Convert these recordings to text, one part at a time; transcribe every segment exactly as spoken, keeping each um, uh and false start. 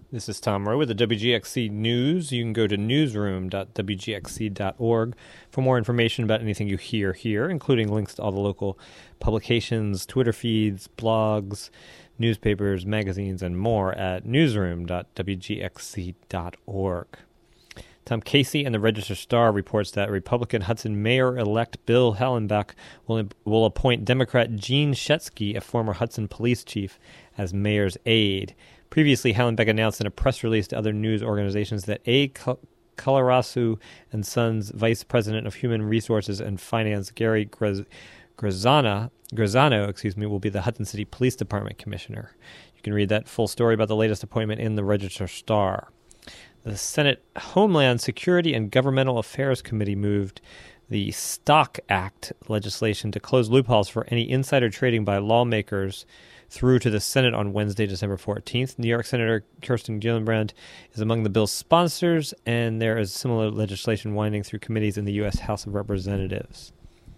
This is Tom Rowe with the W G X C News. You can go to newsroom dot w g x c dot org for more information about anything you hear here, including links to all the local publications, Twitter feeds, blogs, newspapers, magazines, and more at newsroom dot w g x c dot org. Tom Casey and the Register-Star reports that Republican Hudson Mayor-elect Bill Hallenbeck will, will appoint Democrat Gene Shetsky, a former Hudson police chief, as mayor's aide. Previously, Hallenbeck announced in a press release to other news organizations that A. Colarasu and Sons Vice President of Human Resources and Finance Gary Graz- Grazana, Grazano excuse me, will be the Hudson City Police Department Commissioner. You can read that full story about the latest appointment in the Register-Star. The Senate Homeland Security and Governmental Affairs Committee moved the STOCK Act legislation to close loopholes for any insider trading by lawmakers through to the Senate on Wednesday, December fourteenth. New York Senator Kirsten Gillibrand is among the bill's sponsors, and there is similar legislation winding through committees in the U S House of Representatives.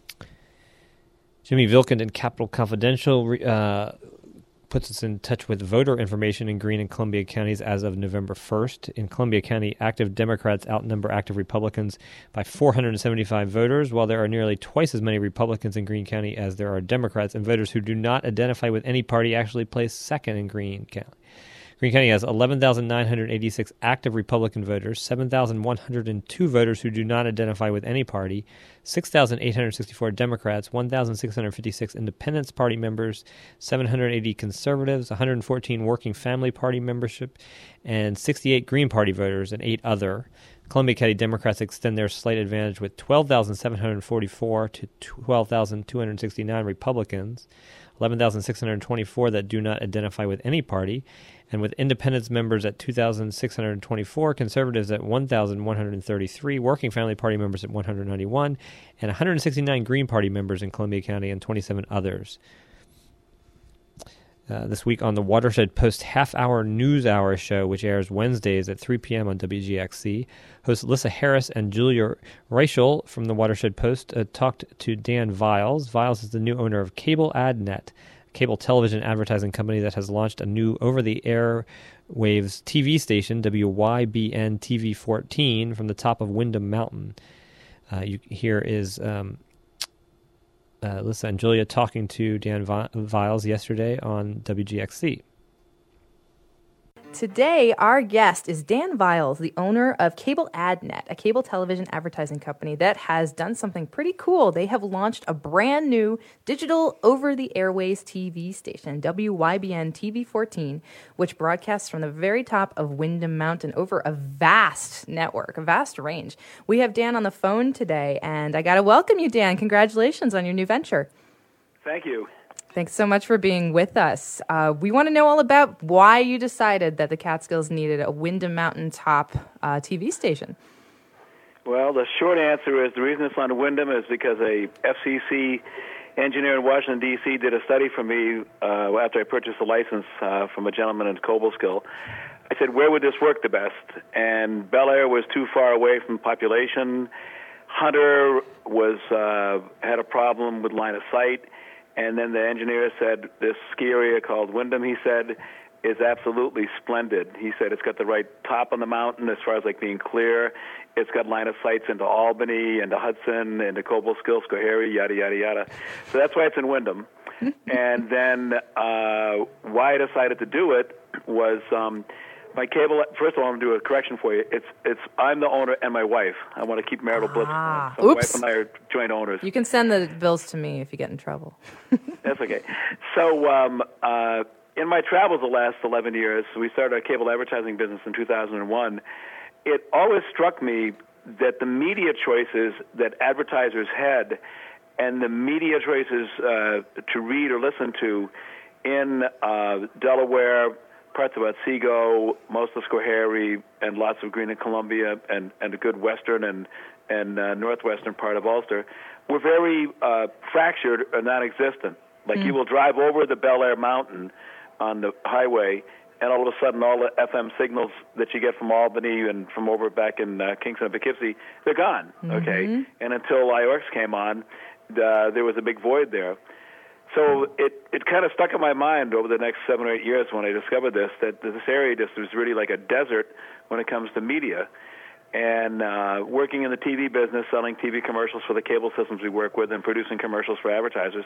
Jimmy Vilkund in Capitol Confidential uh, puts us in touch with voter information in Greene and Columbia counties as of November first. In Columbia County, active Democrats outnumber active Republicans by four hundred seventy-five voters, while there are nearly twice as many Republicans in Greene County as there are Democrats, and voters who do not identify with any party actually place second in Greene County. Greene County has eleven thousand nine hundred eighty-six active Republican voters, seven thousand one hundred two voters who do not identify with any party, six thousand eight hundred sixty-four Democrats, one thousand six hundred fifty-six Independence Party members, seven hundred eighty Conservatives, one hundred fourteen Working Family Party membership, and sixty-eight Green Party voters, and eight other. Columbia County Democrats extend their slight advantage with twelve thousand seven hundred forty-four to twelve thousand two hundred sixty-nine Republicans, eleven thousand six hundred twenty-four that do not identify with any party, and with independents members at two thousand six hundred twenty-four, conservatives at one thousand one hundred thirty-three, Working Family Party members at one hundred ninety-one, and one hundred sixty-nine Green Party members in Columbia County, and twenty-seven others. Uh, this week on the Watershed Post half-hour news hour show, which airs Wednesdays at three p.m. on W G X C, hosts Alyssa Harris and Julia Reichel from the Watershed Post uh, talked to Dan Viles. Viles is the new owner of Cable AdNet, a cable television advertising company that has launched a new over-the-air waves T V station, W Y B N T V fourteen, from the top of Windham Mountain. Uh, you, here is... Um, Uh, Alyssa and Julia talking to Dan Viles yesterday on W G X C. Today, our guest is Dan Viles, the owner of Cable AdNet, a cable television advertising company that has done something pretty cool. They have launched a brand new digital over-the-airways T V station, W Y B N T V fourteen, which broadcasts from the very top of Windham Mountain over a vast network, a vast range. We have Dan on the phone today, and I got to welcome you, Dan. Congratulations on your new venture. Thank you. Thanks so much for being with us. Uh, we want to know all about why you decided that the Catskills needed a Windham Mountain top uh, T V station. Well, the short answer is the reason it's on Windham is because a F C C engineer in Washington, D C did a study for me uh, after I purchased a license uh, from a gentleman in Cobleskill. I said, where would this work the best? And Bel Air was too far away from population. Hunter was uh, had a problem with line of sight. And then the engineer said, this ski area called Windham, he said, is absolutely splendid. He said it's got the right top on the mountain as far as like being clear. It's got line of sights into Albany, into Hudson, into Cobleskill, Schoharie, yada, yada, yada. So that's why it's in Windham. And then uh, why I decided to do it was um, my cable, first of all, I'm going to do a correction for you. It's it's I'm the owner and my wife. I want to keep marital bliss. Ah, so my oops. wife and I are joint owners. You can send the bills to me if you get in trouble. That's okay. So um, uh, in my travels the last eleven years, we started our cable advertising business in two thousand one. It always struck me that the media choices that advertisers had and the media choices uh, to read or listen to in uh, Delaware, parts of Otsego, most of Schoharie, and lots of Greene and Columbia, and, and a good western and, and uh, northwestern part of Ulster, were very uh, fractured or non-existent. Like mm. you will drive over the Bel Air Mountain on the highway, and all of a sudden all the F M signals that you get from Albany and from over back in uh, Kingston and Poughkeepsie, they're gone, mm-hmm. okay? And until I O X came on, uh, there was a big void there. So it, it kind of stuck in my mind over the next seven or eight years when I discovered this, that this area just was really like a desert when it comes to media. And uh, working in the T V business, selling T V commercials for the cable systems we work with and producing commercials for advertisers,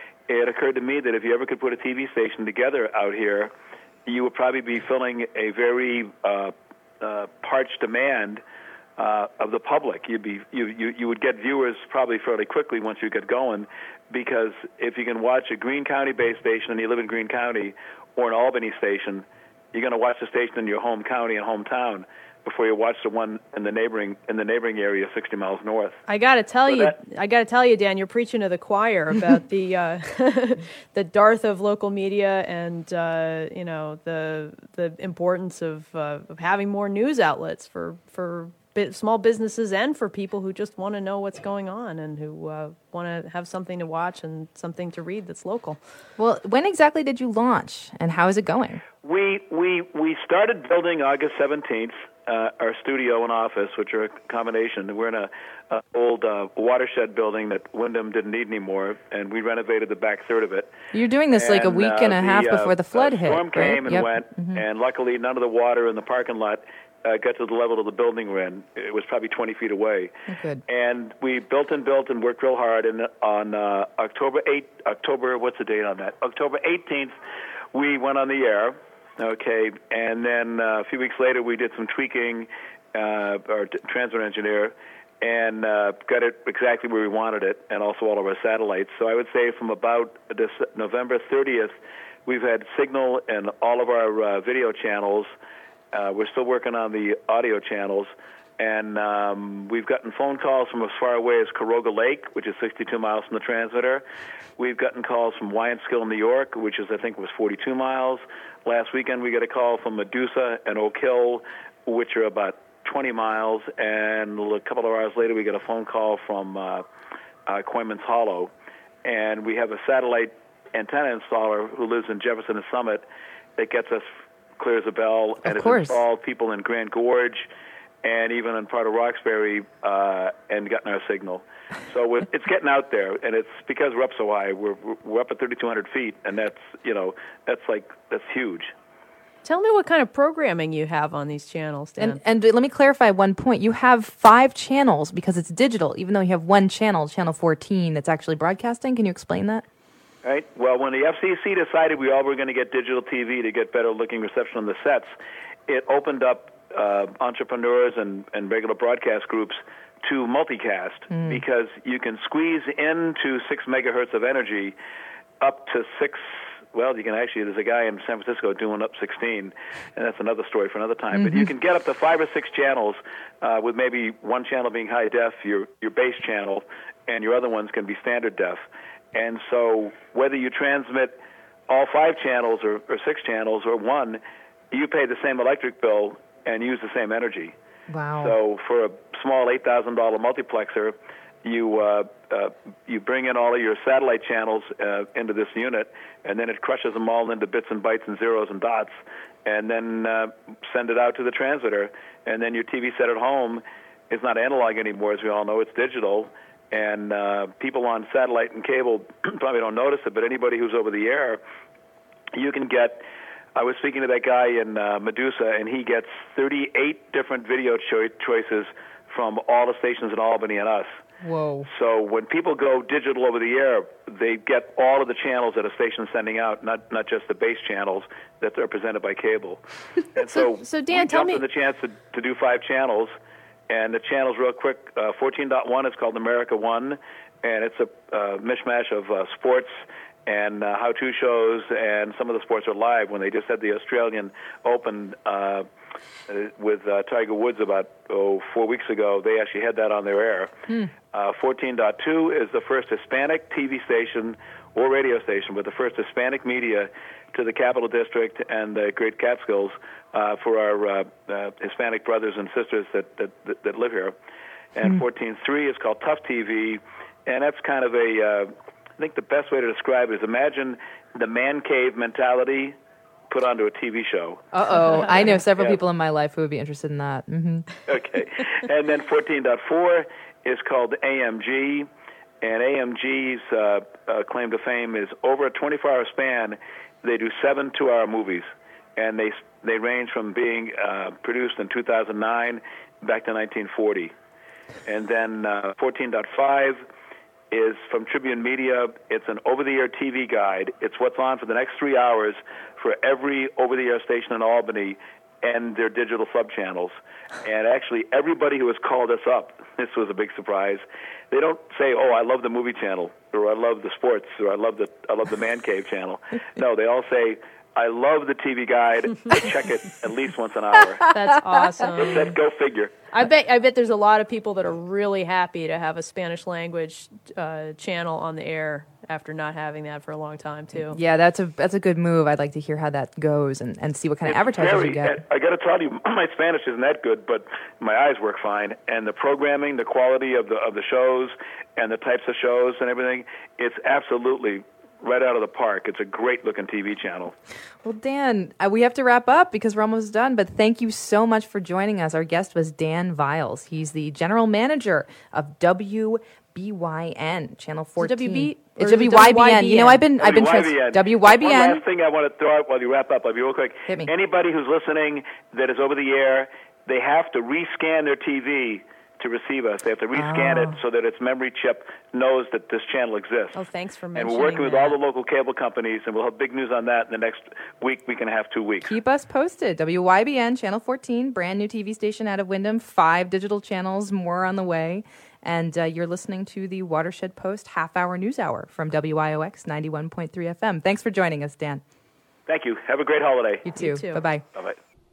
it occurred to me that if you ever could put a T V station together out here, you would probably be filling a very uh, uh, parched demand uh, of the public. You'd be you, you you would get viewers probably fairly quickly once you get going, because if you can watch a Greene County-based station and you live in Greene County, or an Albany station, you're going to watch the station in your home county and hometown before you watch the one in the neighboring in the neighboring area, sixty miles north. I got to tell so you, that, I got to tell you, Dan, you're preaching to the choir about the uh, the dearth of local media and uh, you know the the importance of uh, of having more news outlets for for small businesses and for people who just want to know what's going on and who uh, want to have something to watch and something to read that's local. Well, when exactly did you launch, and how is it going? We we we started building August seventeenth. Uh, our studio and office, which are a combination. We're in a, a old uh, watershed building that Wyndham didn't need anymore, and we renovated the back third of it. You're doing this and, like a week uh, and a half the, before the flood uh, hit, storm right? came and Yep. went, Mm-hmm. and luckily none of the water in the parking lot uh, got to the level of the building we're in. It was probably twenty feet away. Oh, good. And we built and built and worked real hard. And on uh, October eighth, October, what's the date on that? October eighteenth, we went on the air. Okay, and then uh, a few weeks later, we did some tweaking. Uh, our t- transmitter engineer, and uh, got it exactly where we wanted it, and also all of our satellites. So I would say from about this November thirtieth, we've had signal in all of our uh, video channels. Uh, we're still working on the audio channels, and um, we've gotten phone calls from as far away as Caroga Lake, which is sixty-two miles from the transmitter. We've gotten calls from Wyanskill, New York, which is, I think, was forty-two miles. Last weekend, we got a call from Medusa and Oak Hill, which are about twenty miles, and a couple of hours later we get a phone call from uh, uh, Coyman's Hollow, and we have a satellite antenna installer who lives in Jefferson and Summit that gets us clear as a bell, and has installed people in Grand Gorge and even in part of Roxbury uh, and gotten our signal. So we're, it's getting out there, and it's because we're up so high. We're we're up at thirty-two hundred feet, and that's you know that's like that's huge. Tell me what kind of programming you have on these channels, Dan. And, and let me clarify one point. You have five channels because it's digital, even though you have one channel, channel fourteen, that's actually broadcasting. Can you explain that? Right. Well, when the F C C decided we all were going to get digital T V to get better-looking reception on the sets, it opened up uh, entrepreneurs and, and regular broadcast groups to multicast mm. because you can squeeze into six megahertz of energy up to six. Well, you can actually, there's a guy in San Francisco doing up sixteen, and that's another story for another time. Mm-hmm. But you can get up to five or six channels uh, with maybe one channel being high def, your, your base channel, and your other ones can be standard def. And so whether you transmit all five channels or, or six channels or one, you pay the same electric bill and use the same energy. Wow. So for a small eight thousand dollars multiplexer, you uh, uh, you bring in all of your satellite channels uh, into this unit, and then it crushes them all into bits and bytes and zeros and dots, and then uh, send it out to the transmitter. And then your T V set at home is not analog anymore, as we all know. It's digital. And uh, people on satellite and cable probably don't notice it, but anybody who's over the air, you can get... I was speaking to that guy in uh, Medusa, and he gets thirty-eight different video cho- choices from all the stations in Albany and us. Whoa. So when people go digital over the air, they get all of the channels that a station's sending out, not not just the base channels that are presented by cable. And so, so, so Dan, we tell jumped me... in the chance to, to do five channels, and the channels real quick, uh, fourteen point one is called America One, and it's a uh, mishmash of uh, sports and uh, how-to shows, and some of the sports are live. When they just had the Australian Open uh, with uh, Tiger Woods about oh four weeks ago, they actually had that on their air. Hmm. Uh, fourteen point two is the first Hispanic T V station or radio station, but the first Hispanic media to the Capital District and the Great Catskills uh, for our uh, uh, Hispanic brothers and sisters that that, that, that live here. And hmm. fourteen point three is called Tough T V, and that's kind of a... Uh, I think the best way to describe it is imagine the man cave mentality put onto a T V show. Uh-oh. I know several yeah. people in my life who would be interested in that. Mm-hmm. Okay. And then fourteen point four is called A M G, And A M G's uh, uh, claim to fame is over a twenty-four hour span, they do seven two-hour movies, and they they range from being uh, produced in two thousand nine back to nineteen forty. And then uh, fourteen point five is from Tribune Media. It's an over-the-air T V guide. It's what's on for the next three hours for every over-the-air station in Albany and their digital sub-channels. And actually, everybody who has called us up, this was a big surprise, they don't say, oh, I love the movie channel, or I love the sports, or I love the I love the Man Cave channel. No, they all say, I love the T V guide. I check it at least once an hour. That's awesome. It's that go figure. I bet I bet there's a lot of people that are really happy to have a Spanish language uh, channel on the air after not having that for a long time too. Yeah, that's a that's a good move. I'd like to hear how that goes and, and see what kind It's of advertisers very, you get. I got to tell you, my Spanish isn't that good, but my eyes work fine. And the programming, the quality of the of the shows, and the types of shows and everything, it's absolutely right out of the park. It's a great-looking T V channel. Well, Dan, uh, we have to wrap up because we're almost done, but thank you so much for joining us. Our guest was Dan Viles. He's the general manager of W B Y N, Channel fourteen. W B? It's Or W Y B N. W Y B N? You know, I've been, I've been trans- W Y B N. W Y B N. One last thing I want to throw out while you wrap up, I'll be real quick. Hit me. Anybody who's listening that is over the air, they have to rescan their T V to receive us. They have to rescan Oh. it so that its memory chip knows that this channel exists. Oh, thanks for And mentioning we're working with that. all the local cable companies, and we'll have big news on that in the next week, week and a half, two weeks. Keep us posted. W Y B N, Channel fourteen, brand new T V station out of Wyndham, five digital channels, more on the way. And uh, you're listening to the Watershed Post half-hour news hour from W I O X ninety-one point three F M. Thanks for joining us, Dan. Thank you. Have a great holiday. You too. You too. Bye-bye. Bye-bye.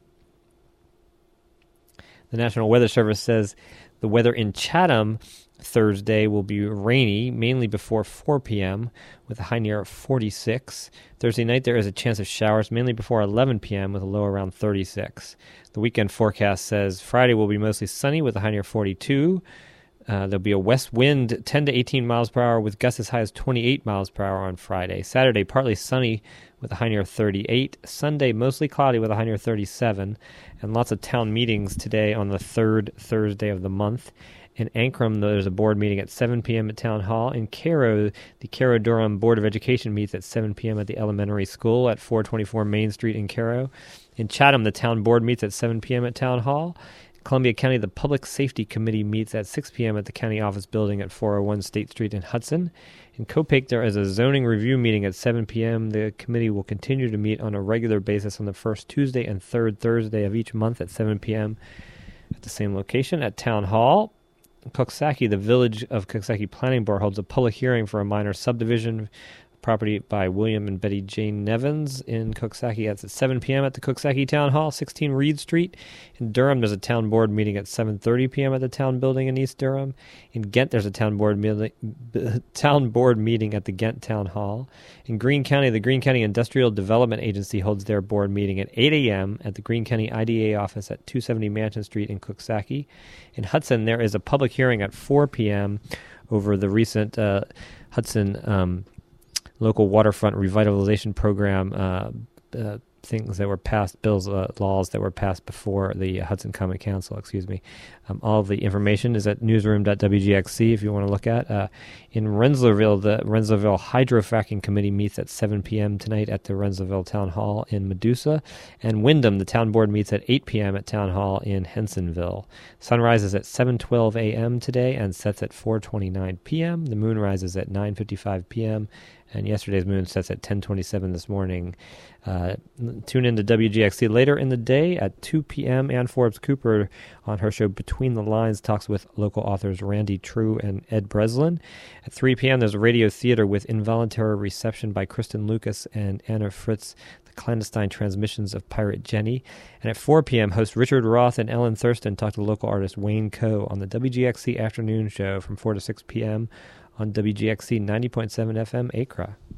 The National Weather Service says the weather in Chatham Thursday will be rainy, mainly before four p.m., with a high near forty-six. Thursday night there is a chance of showers, mainly before eleven p.m., with a low around thirty-six. The weekend forecast says Friday will be mostly sunny, with a high near forty-two. Uh, there'll be a west wind ten to eighteen miles per hour, with gusts as high as twenty-eight miles per hour on Friday. Saturday, partly sunny, with a high near thirty-eight. Sunday, mostly cloudy, with a high near thirty-seven. And lots of town meetings today on the third Thursday of the month. In Ankrum, there's a board meeting at seven p.m. at Town Hall. In Cairo, the Cairo-Durham Board of Education meets at seven p.m. at the elementary school at four twenty-four Main Street in Cairo. In Chatham, the town board meets at seven p.m. at Town Hall. In Columbia County, the Public Safety Committee meets at six p.m. at the county office building at four oh one State Street in Hudson. In Copake, there is a zoning review meeting at seven p.m. The committee will continue to meet on a regular basis on the first Tuesday and third Thursday of each month at seven p.m. at the same location at Town Hall. In Coxsackie, the Village of Coxsackie Planning Board holds a public hearing for a minor subdivision property by William and Betty Jane Nevins in Coxsackie. That's at seven p.m. at the Coxsackie Town Hall, sixteen Reed Street. In Durham, there's a town board meeting at seven thirty p.m. at the town building in East Durham. In Ghent, there's a town board, meeting, town board meeting at the Ghent Town Hall. In Greene County, the Greene County Industrial Development Agency holds their board meeting at eight a.m. at the Greene County I D A office at two seventy Mansion Street in Coxsackie. In Hudson, there is a public hearing at four p.m. over the recent uh, Hudson um, local waterfront revitalization program uh, uh, things that were passed, bills, uh, laws that were passed before the Hudson Common Council, excuse me. Um, all of the information is at newsroom dot w g x c if you want to look at. Uh, in Rensselaerville, the Rensselaerville Hydrofracking Committee meets at seven p.m. tonight at the Rensselaerville Town Hall in Medusa. And Wyndham, the town board meets at eight p.m. at Town Hall in Hensonville. Sunrise is at seven twelve a.m. today and sets at four twenty-nine p.m. The moon rises at nine fifty-five p.m. And yesterday's moon sets at ten twenty-seven this morning. Uh, tune in to W G X C later in the day at two p.m. Ann Forbes Cooper on her show Between the Lines talks with local authors Randy True and Ed Breslin. At three p.m. there's a radio theater with Involuntary Reception by Kristen Lucas and Anna Fritz, the clandestine transmissions of Pirate Jenny. And at four p.m. host Richard Roth and Ellen Thurston talk to local artist Wayne Coe on the W G X C afternoon show from four to six p.m. on W G X C ninety point seven F M Acra.